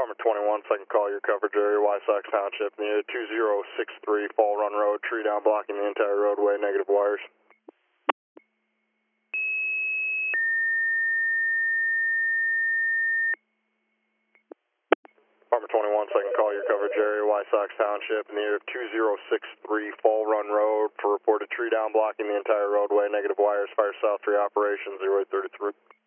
Department 21, second call, your coverage area, Wysox Township, near 2063 Fall Run Road, tree down blocking the entire roadway, negative wires. Department 21, second call, your coverage area, Wysox Township, near 2063 Fall Run Road, for reported tree down blocking the entire roadway, negative wires, fire south 3 operations, 0833.